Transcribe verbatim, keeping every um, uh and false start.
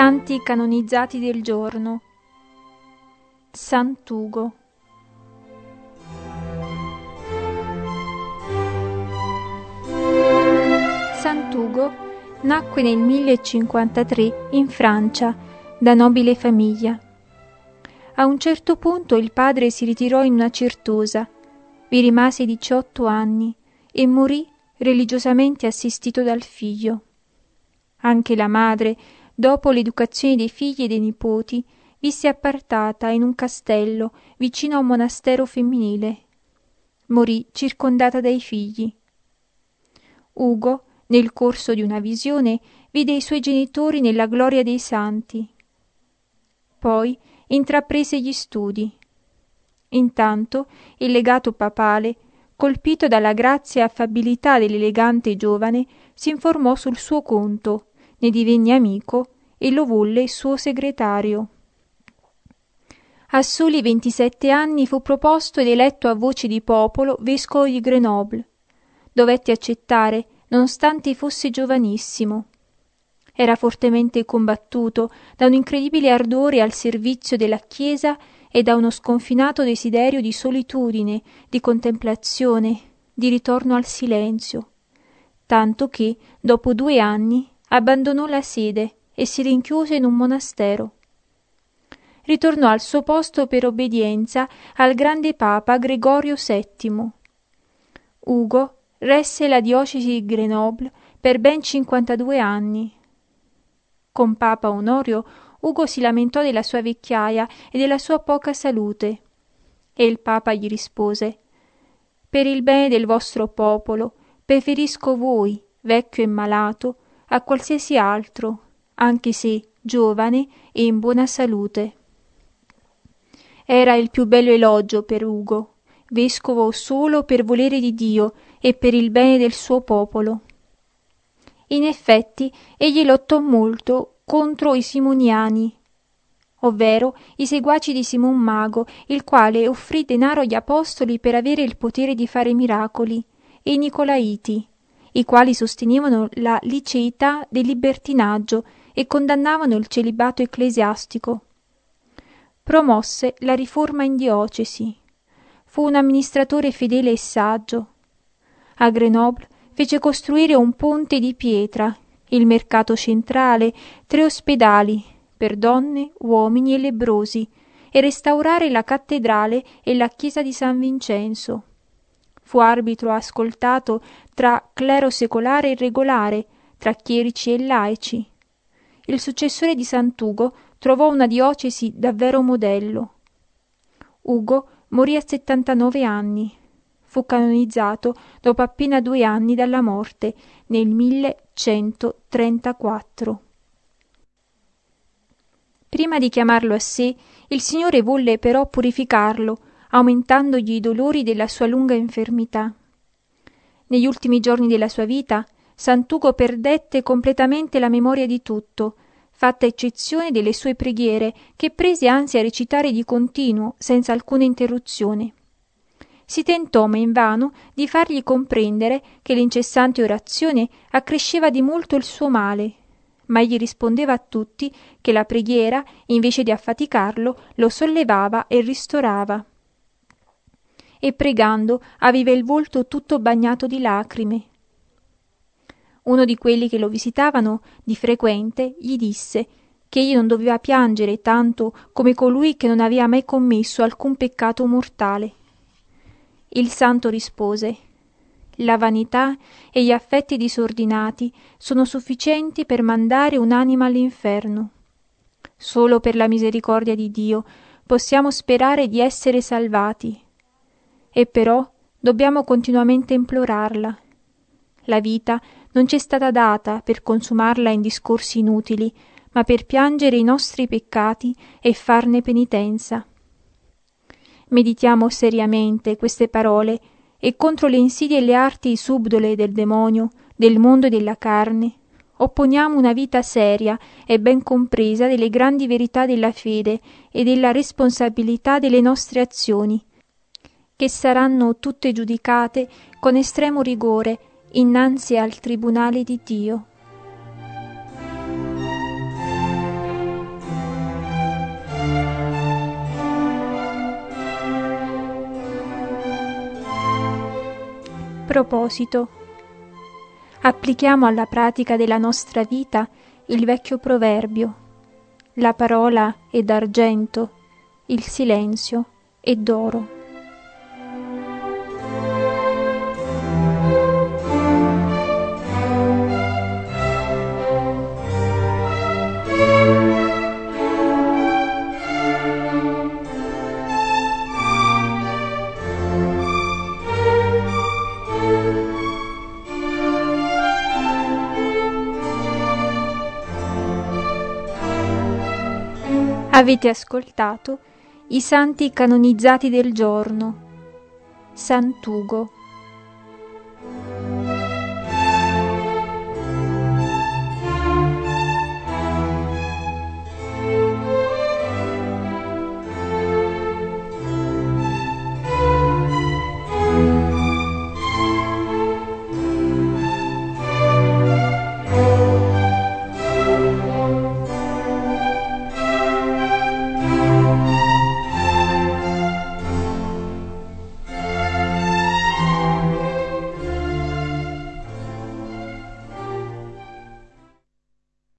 Santi canonizzati del giorno. Sant'Ugo. Sant'Ugo nacque nel millecinquantatré in Francia, da nobile famiglia. A un certo punto il padre si ritirò in una certosa, vi rimase diciotto anni e morì religiosamente assistito dal figlio. Anche la madre, dopo l'educazione dei figli e dei nipoti, visse appartata in un castello vicino a un monastero femminile. Morì circondata dai figli. Ugo, nel corso di una visione, vide i suoi genitori nella gloria dei santi. Poi intraprese gli studi. Intanto il legato papale, colpito dalla grazia e affabilità dell'elegante giovane, si informò sul suo conto, ne divenne amico e lo volle suo segretario. A soli ventisette anni fu proposto ed eletto a voce di popolo vescovo di Grenoble. Dovette accettare, nonostante fosse giovanissimo. Era fortemente combattuto da un incredibile ardore al servizio della Chiesa e da uno sconfinato desiderio di solitudine, di contemplazione, di ritorno al silenzio, tanto che, dopo due anni, abbandonò la sede e si rinchiuse in un monastero. Ritornò al suo posto per obbedienza al grande Papa Gregorio settimo. Ugo resse la diocesi di Grenoble per ben cinquantadue anni. Con Papa Onorio, Ugo si lamentò della sua vecchiaia e della sua poca salute. E il Papa gli rispose: «Per il bene del vostro popolo, preferisco voi, vecchio e malato, a qualsiasi altro, anche se giovane e in buona salute». Era il più bello elogio per Ugo, vescovo solo per volere di Dio e per il bene del suo popolo. In effetti, egli lottò molto contro i simoniani, ovvero i seguaci di Simon Mago, il quale offrì denaro agli apostoli per avere il potere di fare miracoli, e i Nicolaiti, i quali sostenevano la liceità del libertinaggio e condannavano il celibato ecclesiastico. Promosse la riforma in diocesi. Fu un amministratore fedele e saggio. A Grenoble fece costruire un ponte di pietra, il mercato centrale, tre ospedali per donne, uomini e lebbrosi, e restaurare la cattedrale e la chiesa di San Vincenzo. Fu arbitro ascoltato tra clero secolare e regolare, tra chierici e laici. Il successore di Sant'Ugo trovò una diocesi davvero modello. Ugo morì a settantanove anni. Fu canonizzato dopo appena due anni dalla morte, nel millecentotrentaquattro. Prima di chiamarlo a sé, il Signore volle però purificarlo, aumentandogli i dolori della sua lunga infermità. Negli ultimi giorni della sua vita, Sant'Ugo perdette completamente la memoria di tutto, fatta eccezione delle sue preghiere, che prese anzi a recitare di continuo, senza alcuna interruzione. Si tentò, ma invano, di fargli comprendere che l'incessante orazione accresceva di molto il suo male, ma egli rispondeva a tutti che la preghiera, invece di affaticarlo, lo sollevava e ristorava. E pregando aveva il volto tutto bagnato di lacrime. Uno di quelli che lo visitavano di frequente gli disse che egli non doveva piangere tanto come colui che non aveva mai commesso alcun peccato mortale. Il santo rispose: «La vanità e gli affetti disordinati sono sufficienti per mandare un'anima all'inferno. Solo per la misericordia di Dio possiamo sperare di essere salvati. E però dobbiamo continuamente implorarla. La vita non ci è stata data per consumarla in discorsi inutili, ma per piangere i nostri peccati e farne penitenza». Meditiamo seriamente queste parole e contro le insidie e le arti subdole del demonio, del mondo e della carne, opponiamo una vita seria e ben compresa delle grandi verità della fede e della responsabilità delle nostre azioni, che saranno tutte giudicate con estremo rigore innanzi al tribunale di Dio. proposito, applichiamo alla pratica della nostra vita il vecchio proverbio: la parola è d'argento, il silenzio è d'oro. Avete ascoltato i santi canonizzati del giorno. Sant'Ugo.